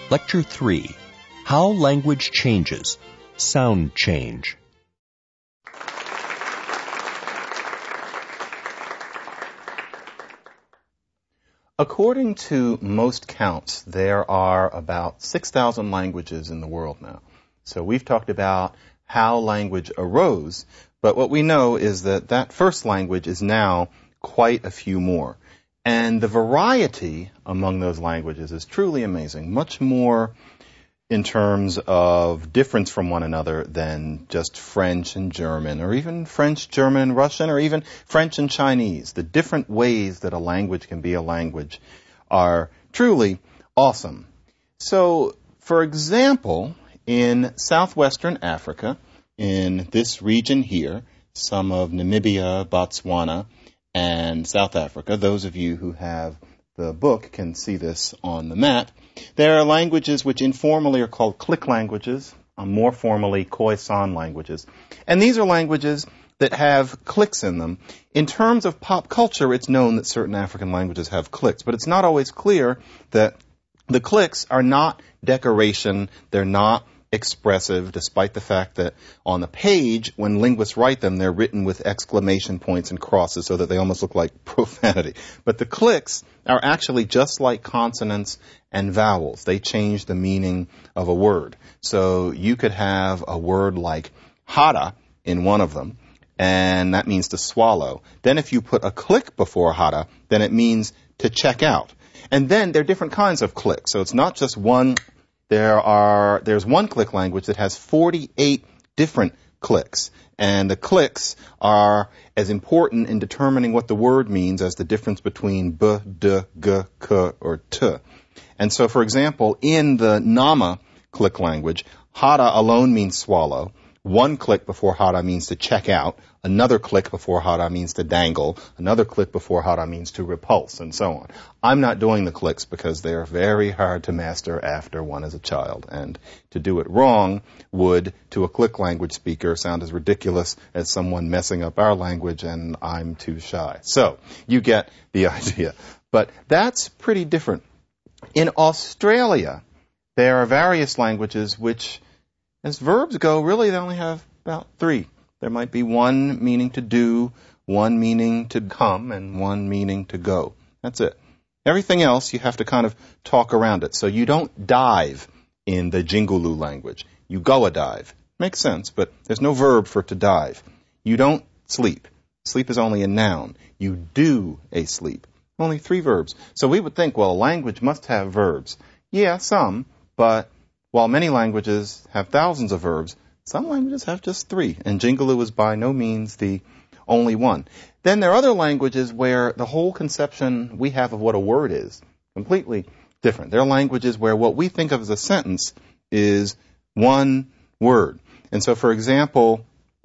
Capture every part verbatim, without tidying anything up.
Lecture three, How Language Changes, Sound Change. According to most counts, there are about six thousand languages in the world now. So we've talked about how language arose, but what we know is that that first language is now quite a few more. And the variety among those languages is truly amazing, much more in terms of difference from one another than just French and German, or even French, German, and Russian, or even French and Chinese. The different ways that a language can be a language are truly awesome. So, for example, in southwestern Africa, in this region here, some of Namibia, Botswana, and South Africa, those of you who have the book can see this on the map. There are languages which informally are called click languages, uh, more formally Khoisan languages. And these are languages that have clicks in them. In terms of pop culture, it's known that certain African languages have clicks, but it's not always clear that the clicks are not decoration, they're not expressive, despite the fact that on the page, when linguists write them, they're written with exclamation points and crosses so that they almost look like profanity. But the clicks are actually just like consonants and vowels. They change the meaning of a word. So you could have a word like hara in one of them, and that means to swallow. Then if you put a click before hara, then it means to check out. And then there are different kinds of clicks. So it's not just one. There are, there's one click language that has forty-eight different clicks. And the clicks are as important in determining what the word means as the difference between b, d, g, k, or t. And so, for example, in the Nama click language, hara alone means swallow. One click before hara means to check out. Another click before hara means to dangle. Another click before hara means to repulse, and so on. I'm not doing the clicks because they are very hard to master after one is a child. And to do it wrong would, to a click language speaker, sound as ridiculous as someone messing up our language, and I'm too shy. So, you get the idea. But that's pretty different. In Australia, there are various languages which, as verbs go, really they only have about three. There might be one meaning to do, one meaning to come, and one meaning to go. That's it. Everything else, you have to kind of talk around it. So you don't dive in the Jingulu language. You go a dive. Makes sense, but there's no verb for to dive. You don't sleep. Sleep is only a noun. You do a sleep. Only three verbs. So we would think, well, a language must have verbs. Yeah, some, but while many languages have thousands of verbs, some languages have just three, and Jingulu is by no means the only one. Then there are other languages where the whole conception we have of what a word is completely different. There are languages where what we think of as a sentence is one word. And so, for example,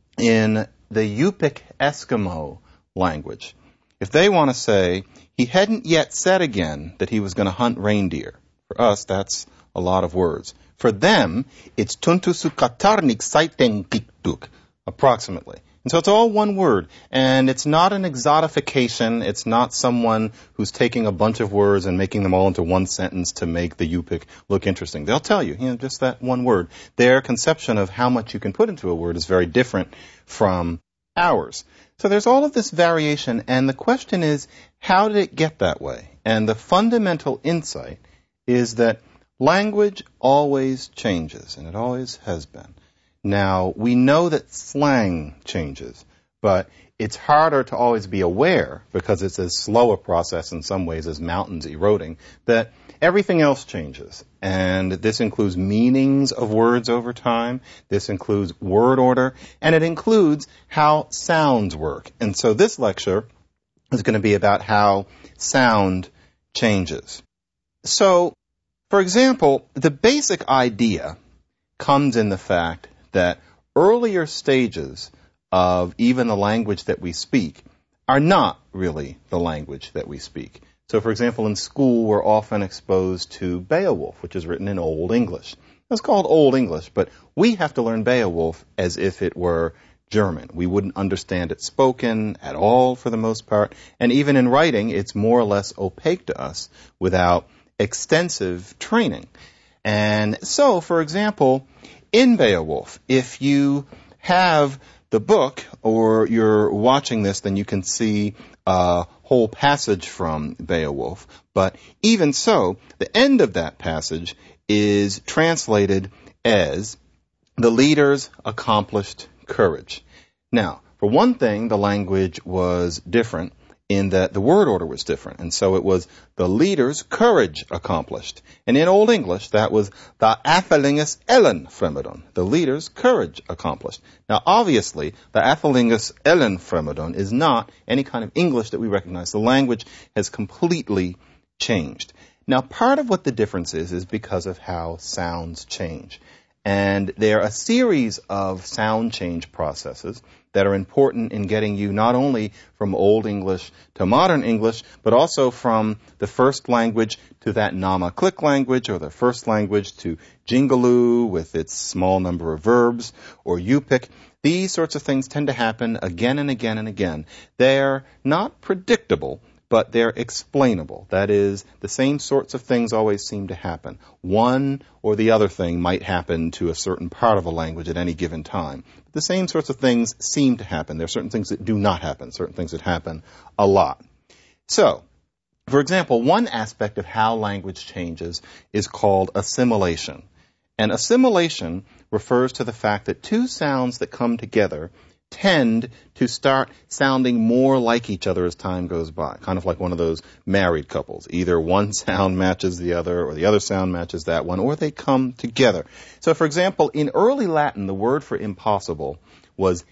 in the Yupik Eskimo language, if they want to say, he hadn't yet said again that he was going to hunt reindeer, for us, that's a lot of words. For them, it's tuntusukatarnik saitenkituk, approximately. And so it's all one word. And it's not an exotification. It's not someone who's taking a bunch of words and making them all into one sentence to make the Yupik look interesting. They'll tell you, you know, just that one word. Their conception of how much you can put into a word is very different from ours. So there's all of this variation, and the question is, how did it get that way? And the fundamental insight is that language always changes, and it always has been. Now, we know that slang changes, but it's harder to always be aware, because it's as slow a process in some ways as mountains eroding, that everything else changes. And this includes meanings of words over time, this includes word order, and it includes how sounds work. And so this lecture is going to be about how sound changes. So, for example, the basic idea comes in the fact that earlier stages of even the language that we speak are not really the language that we speak. So, for example, in school, we're often exposed to Beowulf, which is written in Old English. It's called Old English, but we have to learn Beowulf as if it were German. We wouldn't understand it spoken at all for the most part, and even in writing, it's more or less opaque to us without extensive training. And so, for example, in Beowulf, if you have the book or you're watching this, then you can see a whole passage from Beowulf. But even so, the end of that passage is translated as the leader's accomplished courage. Now, for one thing, the language was different in that the word order was different. And so it was the leader's courage accomplished. And in Old English, that was the athelingus ellen fremedon, the leader's courage accomplished. Now, obviously, the athelingus ellen fremedon is not any kind of English that we recognize. The language has completely changed. Now, part of what the difference is, is because of how sounds change. And there are a series of sound change processes that are important in getting you not only from Old English to Modern English, but also from the first language to that Nama-Click language, or the first language to Jingaloo with its small number of verbs, or Yupik. These sorts of things tend to happen again and again and again. They're not predictable, but they're explainable. That is, the same sorts of things always seem to happen. One or the other thing might happen to a certain part of a language at any given time. But the same sorts of things seem to happen. There are certain things that do not happen, certain things that happen a lot. So, for example, one aspect of how language changes is called assimilation. And assimilation refers to the fact that two sounds that come together tend to start sounding more like each other as time goes by, kind of like one of those married couples. Either one sound matches the other, or the other sound matches that one, or they come together. So, for example, in early Latin, the word for impossible was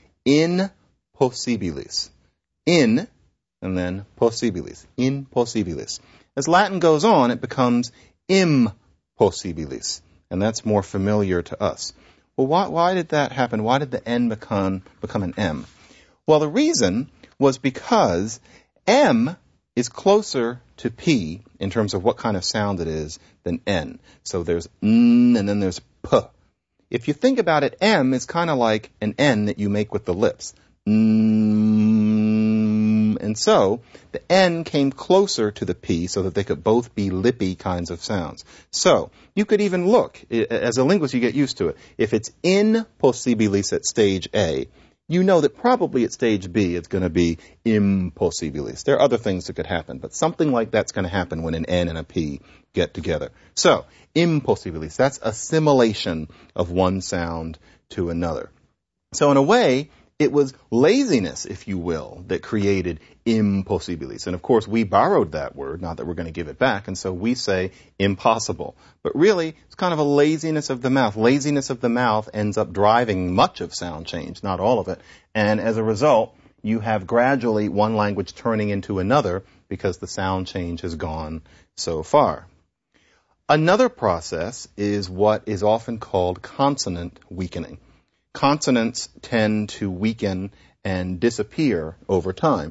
impossibilis. In, and then possibilis. Impossibilis. As Latin goes on, it becomes impossibilis, and that's more familiar to us. Well, why, why did that happen? Why did the N become, become an M? Well, the reason was because M is closer to P in terms of what kind of sound it is than N. So there's N and then there's P. If you think about it, M is kind of like an N that you make with the lips. Mm, and so the N came closer to the P so that they could both be lippy kinds of sounds. So you could even look, as a linguist you get used to it. If it's impossibilis at stage A, you know that probably at stage B it's going to be impossibilis. There are other things that could happen, but something like that's going to happen when an N and a P get together. So impossibilis, that's assimilation of one sound to another. So in a way, it was laziness, if you will, that created impossibilis. And of course, we borrowed that word, not that we're going to give it back, and so we say impossible. But really, it's kind of a laziness of the mouth. Laziness of the mouth ends up driving much of sound change, not all of it. And as a result, you have gradually one language turning into another because the sound change has gone so far. Another process is what is often called consonant weakening. Consonants tend to weaken and disappear over time.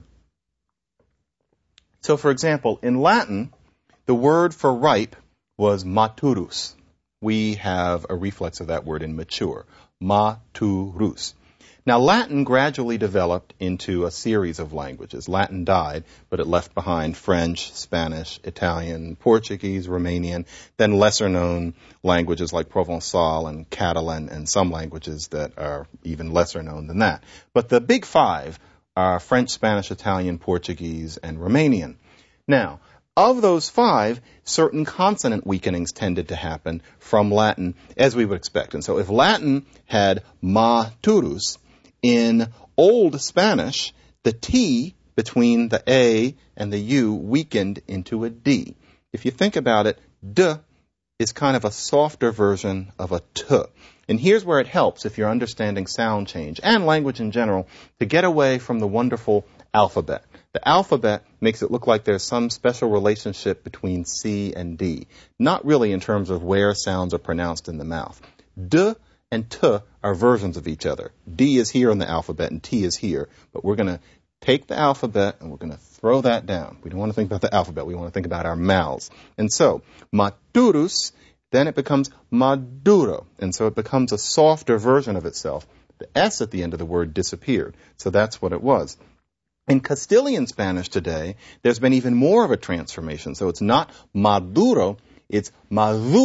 So, for example, in Latin, the word for ripe was maturus. We have a reflex of that word in mature, maturus. Now, Latin gradually developed into a series of languages. Latin died, but it left behind French, Spanish, Italian, Portuguese, Romanian, then lesser-known languages like Provençal and Catalan, and some languages that are even lesser known than that. But the big five are French, Spanish, Italian, Portuguese, and Romanian. Now, of those five, certain consonant weakenings tended to happen from Latin, as we would expect. And so if Latin had maturus, in Old Spanish, the T between the A and the U weakened into a D. If you think about it, D is kind of a softer version of a T. And here's where it helps, if you're understanding sound change and language in general, to get away from the wonderful alphabet. The alphabet makes it look like there's some special relationship between C and D, not really in terms of where sounds are pronounced in the mouth. D and T are versions of each other. D is here in the alphabet and T is here. But we're going to take the alphabet and we're going to throw that down. We don't want to think about the alphabet. We want to think about our mouths. And so, maturus, then it becomes maduro. And so it becomes a softer version of itself. The S at the end of the word disappeared. So that's what it was. In Castilian Spanish today, there's been even more of a transformation. So it's not maduro, it's maduro.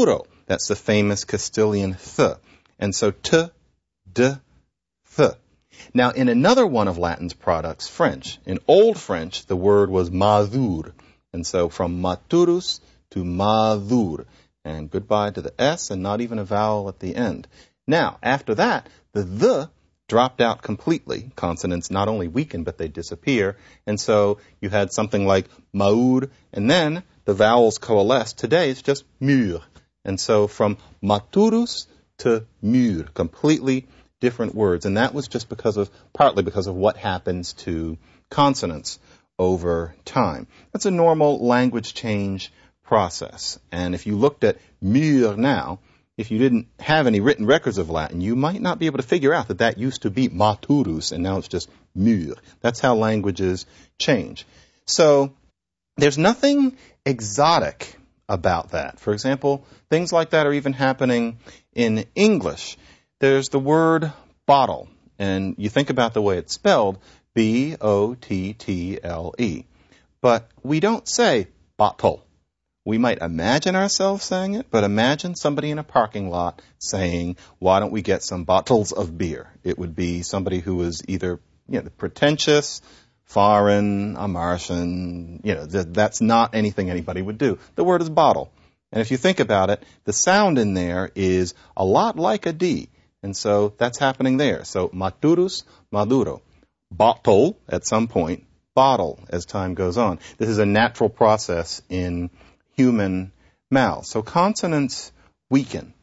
That's the famous Castilian th. And so t, d, th. Now, in another one of Latin's products, French, in Old French, the word was madur. And so from maturus to madur. And goodbye to the S and not even a vowel at the end. Now, after that, the the dropped out completely. Consonants not only weaken, but they disappear. And so you had something like maud, and then the vowels coalesced. Today, it's just mur. And so from maturus to mur, completely different words. And that was just because of, partly because of what happens to consonants over time. That's a normal language change process. And if you looked at mur now, if you didn't have any written records of Latin, you might not be able to figure out that that used to be maturus, and now it's just mur. That's how languages change. So there's nothing exotic about that. For example, things like that are even happening in English. There's the word bottle, and you think about the way it's spelled, B O T T L E. But we don't say bottle. We might imagine ourselves saying it, but imagine somebody in a parking lot saying, why don't we get some bottles of beer? It would be somebody who was either, you know, pretentious, foreign, a Martian, you know, th- that's not anything anybody would do. The word is bottle. And if you think about it, the sound in there is a lot like a D. And so that's happening there. So maturus, maduro. Bottle at some point, bottle as time goes on. This is a natural process in human mouths. So consonants weaken.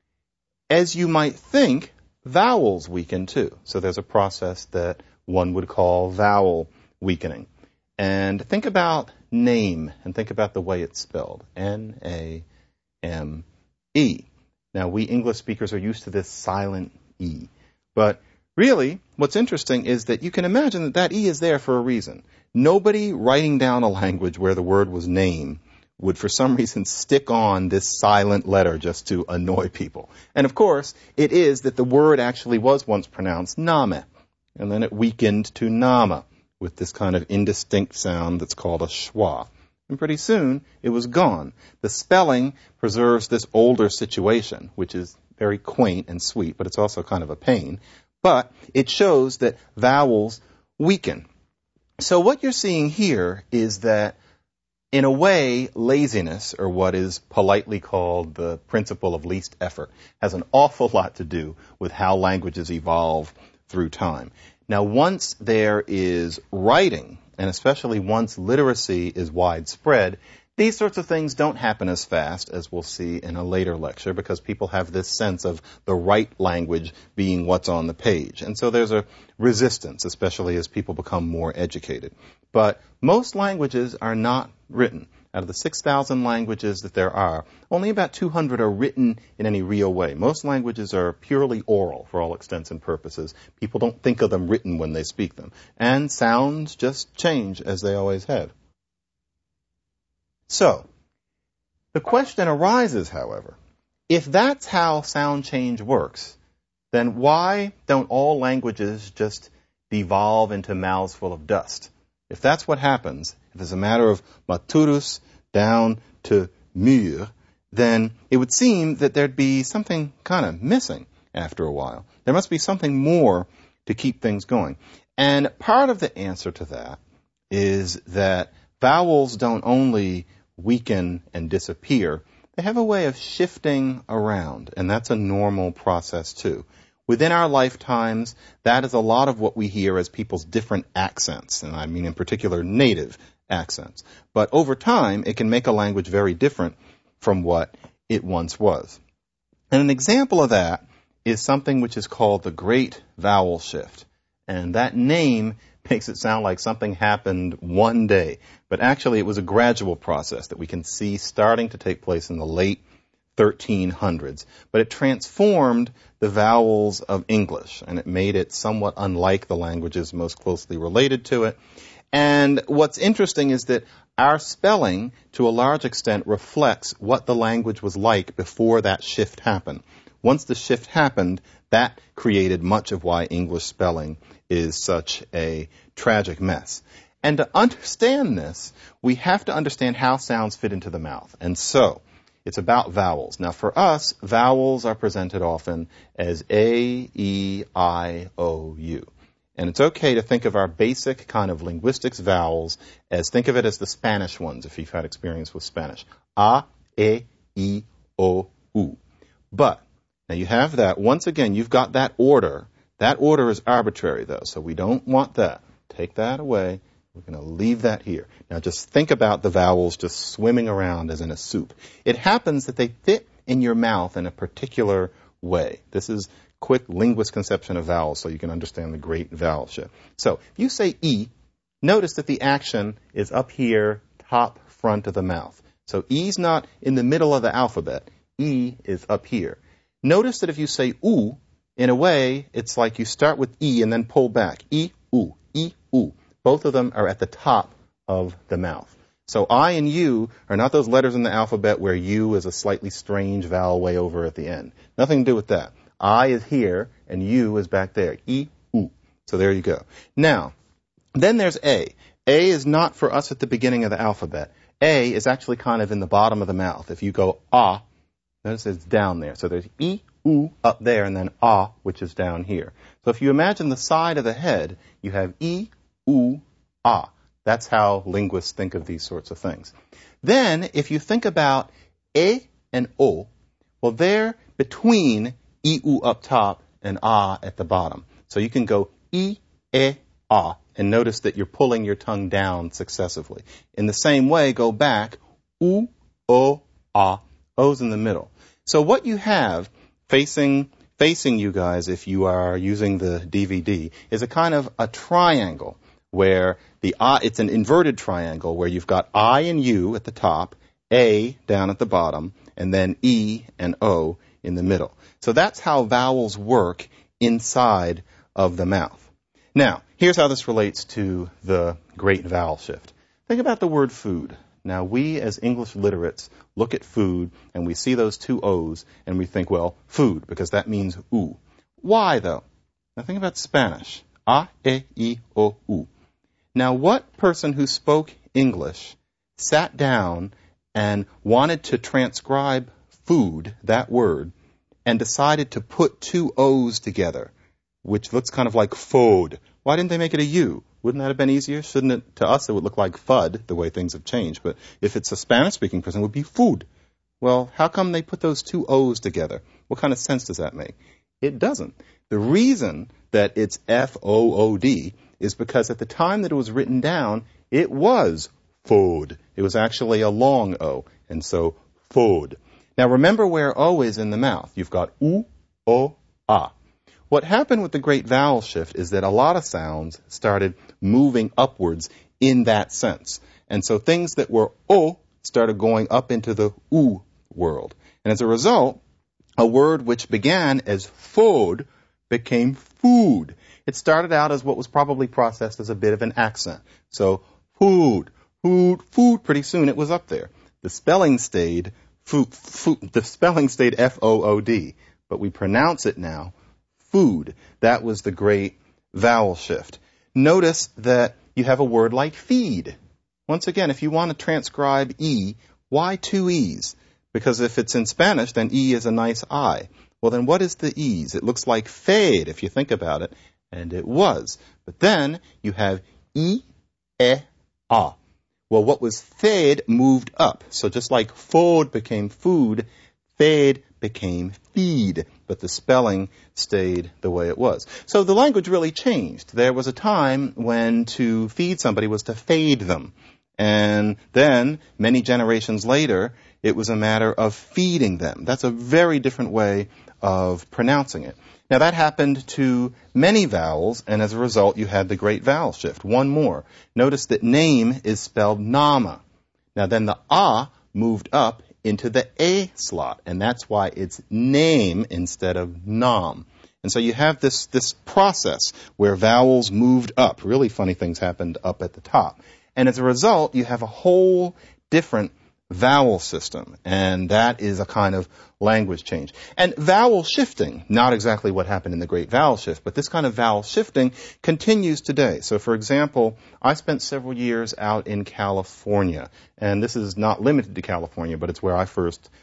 As you might think, vowels weaken too. So there's a process that one would call vowel weakening. And think about name and think about the way it's spelled. N A M E. Now, we English speakers are used to this silent E. But really, what's interesting is that you can imagine that that E is there for a reason. Nobody writing down a language where the word was name would for some reason stick on this silent letter just to annoy people. And of course, it is that the word actually was once pronounced name, and then it weakened to nama with this kind of indistinct sound that's called a schwa. And pretty soon, it was gone. The spelling preserves this older situation, which is very quaint and sweet, but it's also kind of a pain. But it shows that vowels weaken. So what you're seeing here is that in a way, laziness, or what is politely called the principle of least effort, has an awful lot to do with how languages evolve through time. Now, once there is writing, and especially once literacy is widespread, these sorts of things don't happen as fast as we'll see in a later lecture because people have this sense of the right language being what's on the page. And so there's a resistance, especially as people become more educated. But most languages are not written. Out of the six thousand languages that there are, only about two hundred are written in any real way. Most languages are purely oral for all extents and purposes. People don't think of them written when they speak them. And sounds just change as they always have. So, the question arises, however, if that's how sound change works, then why don't all languages just devolve into mouths full of dust? If that's what happens, if it's a matter of maturus down to mur, then it would seem that there'd be something kind of missing after a while. There must be something more to keep things going. And part of the answer to that is that vowels don't only weaken and disappear, they have a way of shifting around, and that's a normal process too. Within our lifetimes, that is a lot of what we hear as people's different accents, and I mean in particular native accents. But over time, it can make a language very different from what it once was. And an example of that is something which is called the Great Vowel Shift. And that name makes it sound like something happened one day. But actually, it was a gradual process that we can see starting to take place in the late thirteen hundreds. But it transformed the vowels of English, and it made it somewhat unlike the languages most closely related to it. And what's interesting is that our spelling, to a large extent, reflects what the language was like before that shift happened. Once the shift happened, that created much of why English spelling is such a tragic mess. And to understand this, we have to understand how sounds fit into the mouth. And so, It's about vowels. Now, for us, vowels are presented often as A, E, I, O, U. And it's okay to think of our basic kind of linguistics vowels as, think of it as the Spanish ones, if you've had experience with Spanish. A, E, I, O, U. But, now you have that. Once again, you've got that order. That order is arbitrary, though, so we don't want that. Take that away. We're going to leave that here. Now just think about the vowels just swimming around as in a soup. It happens that they fit in your mouth in a particular way. This is quick linguist conception of vowels so you can understand the great vowel shift. So if you say E, notice that the action is up here, top front of the mouth. So E's not in the middle of the alphabet. E is up here. Notice that if you say oo, in a way, it's like you start with E and then pull back. E, oo, E, oo. Both of them are at the top of the mouth. So I and U are not those letters in the alphabet where U is a slightly strange vowel way over at the end. Nothing to do with that. I is here and U is back there. E, oo. So there you go. Now, then there's A. A is not for us at the beginning of the alphabet. A is actually kind of in the bottom of the mouth. If you go ah, notice it's down there. So there's E, oo up there and then ah, which is down here. So if you imagine the side of the head, you have E, oo, ah. That's how linguists think of these sorts of things. Then, if you think about E and O, well, they're between E, oo up top and ah at the bottom. So you can go E, E, ah, and notice that you're pulling your tongue down successively. In the same way, go back, oo, o, ah, O's in the middle. So what you have facing facing you guys, if you are using the D V D, is a kind of a triangle where the I, it's an inverted triangle where you've got I and U at the top, A down at the bottom, and then E and O in the middle. So that's how vowels work inside of the mouth. Now, here's how this relates to the great vowel shift. Think about the word food. Now, we as English literates look at food and we see those two O's and we think, well, food, because that means oo. Why, though? Now, think about Spanish. A, E, I, O, U. Now, what person who spoke English sat down and wanted to transcribe food, that word, and decided to put two O's together, which looks kind of like food? Why didn't they make it a U? Wouldn't that have been easier? Shouldn't it, to us, it would look like fud, the way things have changed. But if it's a Spanish-speaking person, it would be food. Well, how come they put those two O's together? What kind of sense does that make? It doesn't. The reason that it's F O O D is because at the time that it was written down, it was food. It was actually a long O, and so food. Now remember where O is in the mouth. You've got U, O, A. What happened with the great vowel shift is that a lot of sounds started moving upwards in that sense. And so things that were O started going up into the U world. And as a result, a word which began as food became food. It started out as what was probably processed as a bit of an accent. So food, food, food, pretty soon it was up there. The spelling stayed food, food, the spelling stayed F O O D, but we pronounce it now food. That was the great vowel shift. Notice that you have a word like feed. Once again, if you want to transcribe E, why two E's? Because if it's in Spanish, then E is a nice I. Well, then what is the E's? It looks like fade, if you think about it, and it was. But then you have E, E, A. Well, what was fade moved up. So just like food became food, fade became feed, but the spelling stayed the way it was. So the language really changed. There was a time when to feed somebody was to fade them. And then, many generations later, it was a matter of feeding them. That's a very different way of pronouncing it. Now, that happened to many vowels, and as a result, you had the great vowel shift. One more. Notice that name is spelled nama. Now, then the ah moved up into the A slot, and that's why it's name instead of nam. And so you have this, this process where vowels moved up. Really funny things happened up at the top. And as a result, you have a whole different vowel system, and that is a kind of language change. And vowel shifting, not exactly what happened in the great vowel shift, but this kind of vowel shifting continues today. So, for example, I spent several years out in California, and this is not limited to California, but it's where I first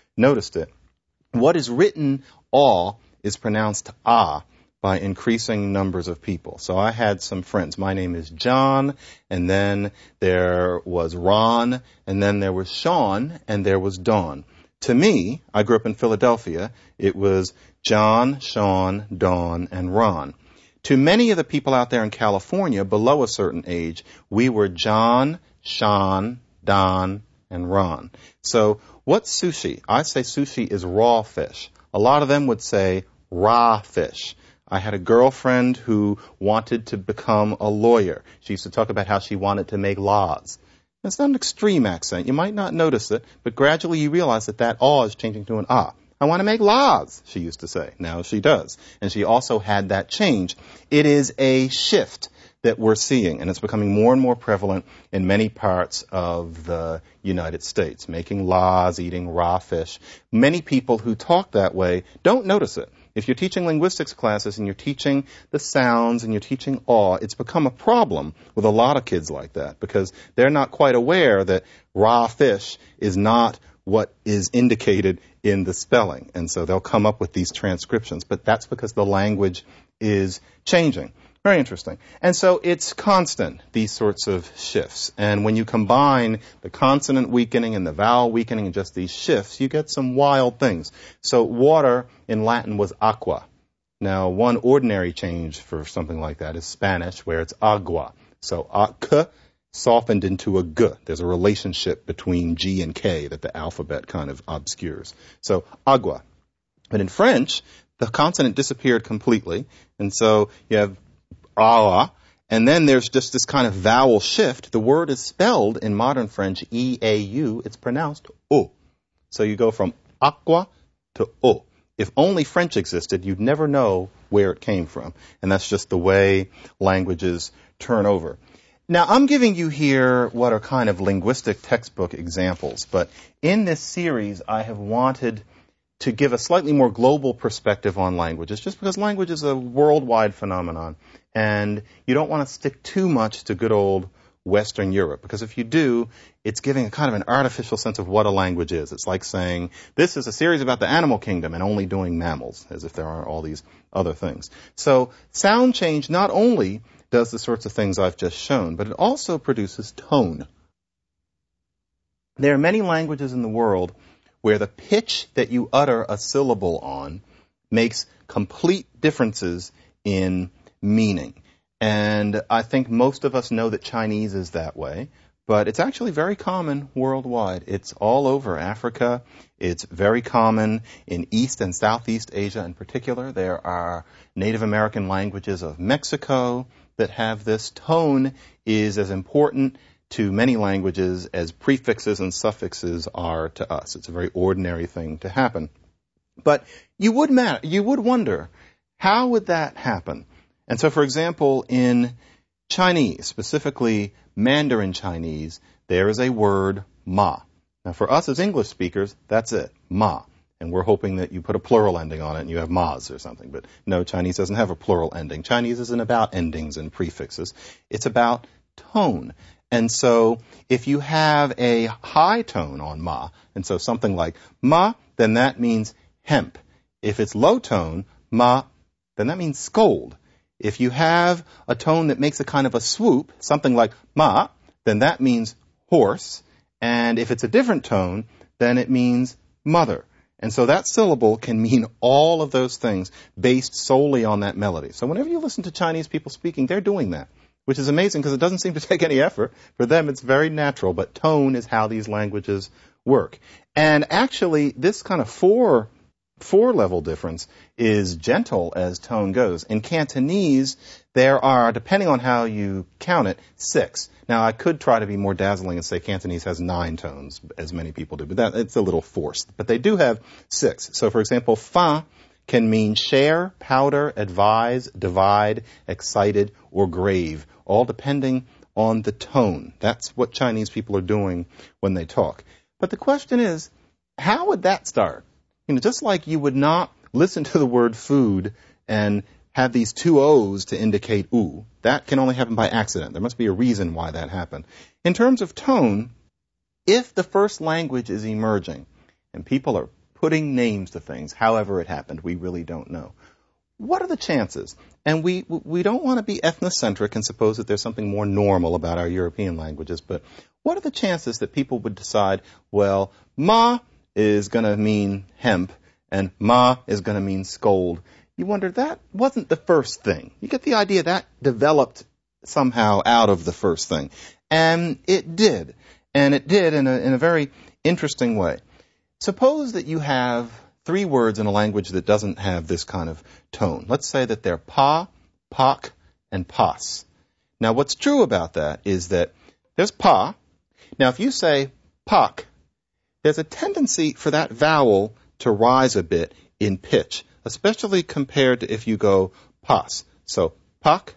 noticed it. What is written aw is pronounced ah by increasing numbers of people. So I had some friends. My name is John, and then there was Ron, and then there was Sean, and there was Dawn. To me, I grew up in Philadelphia, it was John, Sean, Dawn, and Ron. To many of the people out there in California below a certain age, we were John, Sean, Don, and Ron. So what's sushi? I say sushi is raw fish. A lot of them would say raw fish. I had a girlfriend who wanted to become a lawyer. She used to talk about how she wanted to make laws. It's not an extreme accent. You might not notice it, but gradually you realize that that aw is changing to an ah. I want to make laws, she used to say. Now she does. And she also had that change. It is a shift that we're seeing, and it's becoming more and more prevalent in many parts of the United States. Making laws, eating raw fish. Many people who talk that way don't notice it. If you're teaching linguistics classes and you're teaching the sounds and you're teaching aw, it's become a problem with a lot of kids like that because they're not quite aware that raw fish is not what is indicated in the spelling. And so they'll come up with these transcriptions. But that's because the language is changing. Very interesting. And so it's constant, these sorts of shifts. And when you combine the consonant weakening and the vowel weakening and just these shifts, you get some wild things. So water in Latin was aqua. Now, one ordinary change for something like that is Spanish, where it's agua. So a k softened into a g. There's a relationship between G and K that the alphabet kind of obscures. So agua. But in French, the consonant disappeared completely. And so you have ah, and then there's just this kind of vowel shift. The word is spelled in modern French E A U. It's pronounced O. So you go from aqua to O. If only French existed, you'd never know where it came from. And that's just the way languages turn over. Now, I'm giving you here what are kind of linguistic textbook examples. But in this series, I have wanted to give a slightly more global perspective on languages, just because language is a worldwide phenomenon. And you don't want to stick too much to good old Western Europe, because if you do, it's giving a kind of an artificial sense of what a language is. It's like saying, this is a series about the animal kingdom and only doing mammals, as if there aren't all these other things. So sound change not only does the sorts of things I've just shown, but it also produces tone. There are many languages in the world where the pitch that you utter a syllable on makes complete differences in meaning. And I think most of us know that Chinese is that way, but it's actually very common worldwide. It's all over Africa. It's very common in East and Southeast Asia in particular. There are Native American languages of Mexico that have this. Tone is as important to many languages as prefixes and suffixes are to us. It's a very ordinary thing to happen. But you would matter, you would wonder, how would that happen? And so, for example, in Chinese, specifically Mandarin Chinese, there is a word ma. Now, for us as English speakers, that's it, ma. And we're hoping that you put a plural ending on it and you have mas or something. But no, Chinese doesn't have a plural ending. Chinese isn't about endings and prefixes. It's about tone. And so if you have a high tone on ma, and so something like ma, then that means hemp. If it's low tone, ma, then that means scold. If you have a tone that makes a kind of a swoop, something like ma, then that means horse. And if it's a different tone, then it means mother. And so that syllable can mean all of those things based solely on that melody. So whenever you listen to Chinese people speaking, they're doing that, which is amazing because it doesn't seem to take any effort. For them, it's very natural, but tone is how these languages work. And actually, this kind of four, four level difference is gentle as tone goes. In Cantonese, there are, depending on how you count it, six. Now, I could try to be more dazzling and say Cantonese has nine tones, as many people do, but that, it's a little forced. But they do have six. So, for example, fa can mean share, powder, advise, divide, excited, or grave, all depending on the tone. That's what Chinese people are doing when they talk. But the question is, how would that start? You know, just like you would not listen to the word food and have these two O's to indicate ooh. That can only happen by accident. There must be a reason why that happened. In terms of tone, if the first language is emerging and people are putting names to things. However it happened, we really don't know. What are the chances? And we we don't want to be ethnocentric and suppose that there's something more normal about our European languages, but what are the chances that people would decide, well, ma is going to mean hemp and ma is going to mean scold? You wonder, that wasn't the first thing. You get the idea that developed somehow out of the first thing. And it did. And it did in a, in a very interesting way. Suppose that you have three words in a language that doesn't have this kind of tone. Let's say that they're pa, pak, and pas. Now, what's true about that is that there's pa. Now, if you say pak, there's a tendency for that vowel to rise a bit in pitch, especially compared to if you go pas. So, pak,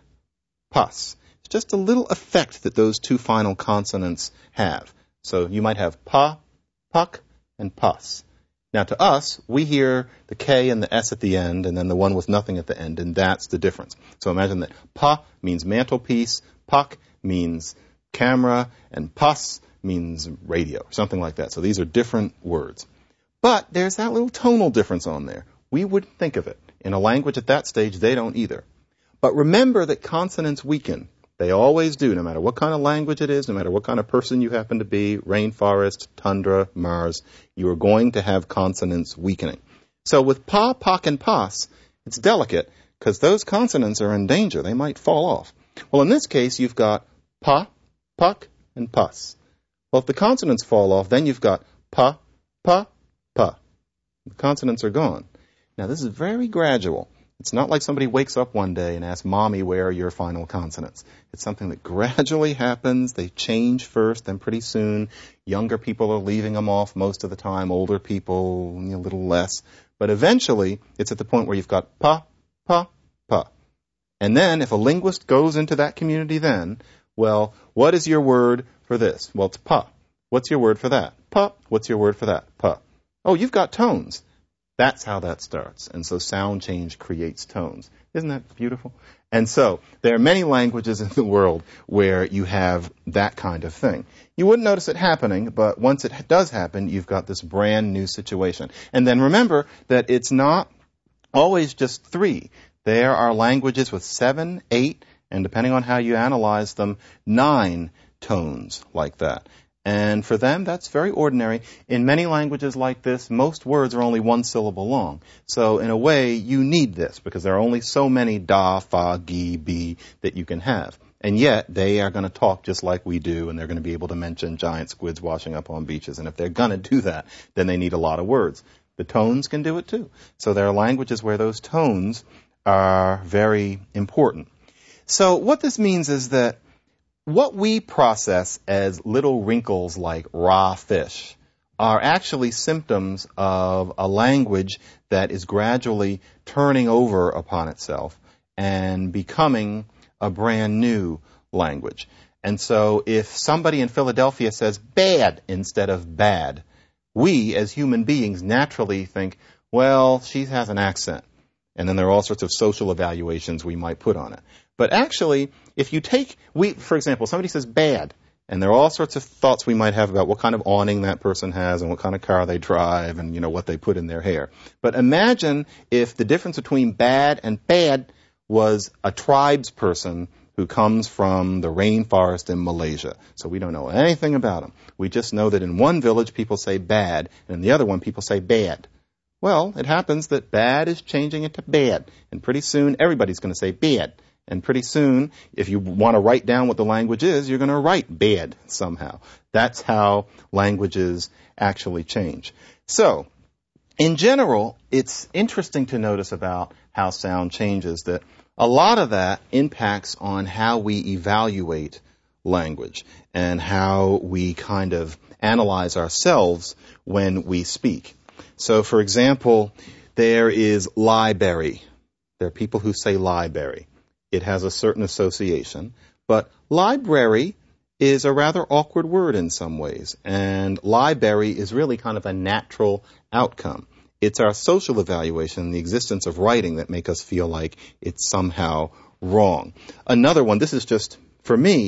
pas. It's just a little effect that those two final consonants have. So you might have pa, pak, and pas. Now, to us, we hear the K and the S at the end, and then the one with nothing at the end, and that's the difference. So imagine that pa means mantelpiece, pak means camera, and pas means radio, something like that. So these are different words. But there's that little tonal difference on there. We wouldn't think of it. In a language at that stage, they don't either. But remember that consonants weaken. They always do, no matter what kind of language it is, no matter what kind of person you happen to be, rainforest, tundra, Mars, you are going to have consonants weakening. So with pa, pak, and pas, it's delicate because those consonants are in danger. They might fall off. Well, in this case, you've got pa, pak, and pas. Well, if the consonants fall off, then you've got pa, pa, pa. The consonants are gone. Now, this is very gradual. It's not like somebody wakes up one day and asks, Mommy, where are your final consonants? It's something that gradually happens. They change first, then pretty soon younger people are leaving them off most of the time, older people a little less. But eventually, it's at the point where you've got pa, pa, pa. And then if a linguist goes into that community then, well, what is your word for this? Well, it's pa. What's your word for that? Pa. What's your word for that? Pa. Oh, you've got tones. That's how that starts. And so sound change creates tones. Isn't that beautiful? And so there are many languages in the world where you have that kind of thing. You wouldn't notice it happening, but once it does happen, you've got this brand new situation. And then remember that it's not always just three. There are languages with seven, eight, and depending on how you analyze them, nine tones like that. And for them, that's very ordinary. In many languages like this, most words are only one syllable long. So in a way, you need this because there are only so many da, fa, gi, bi that you can have. And yet, they are going to talk just like we do, and they're going to be able to mention giant squids washing up on beaches. And if they're going to do that, then they need a lot of words. The tones can do it too. So there are languages where those tones are very important. So what this means is that what we process as little wrinkles like raw fish are actually symptoms of a language that is gradually turning over upon itself and becoming a brand new language. And so if somebody in Philadelphia says bad instead of bad, we as human beings naturally think, well, she has an accent. And then there are all sorts of social evaluations we might put on it. But actually, if you take, we, for example, somebody says bad, and there are all sorts of thoughts we might have about what kind of awning that person has and what kind of car they drive and, you know, what they put in their hair. But imagine if the difference between bad and bad was a tribes person who comes from the rainforest in Malaysia. So we don't know anything about them. We just know that in one village people say bad, and in the other one people say bad. Well, it happens that bad is changing into bad, and pretty soon everybody's going to say bad. And pretty soon, if you want to write down what the language is, you're going to write bad somehow. That's how languages actually change. So, in general, it's interesting to notice about how sound changes that a lot of that impacts on how we evaluate language and how we kind of analyze ourselves when we speak. So, for example, there is library. There are people who say library. It has a certain association, but library is a rather awkward word in some ways, and library is really kind of a natural outcome. It's our social evaluation, the existence of writing that make us feel like it's somehow wrong. Another one, this is just, for me,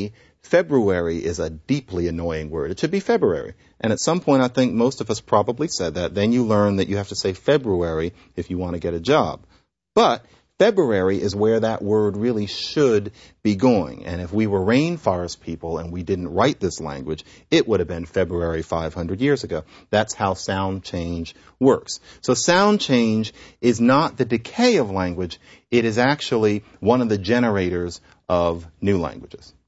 February is a deeply annoying word. It should be February. And at some point, I think most of us probably said that. Then you learn that you have to say February if you want to get a job. But February is where that word really should be going. And if we were rainforest people and we didn't write this language, it would have been February five hundred years ago. That's how sound change works. So sound change is not the decay of language. It is actually one of the generators of new languages.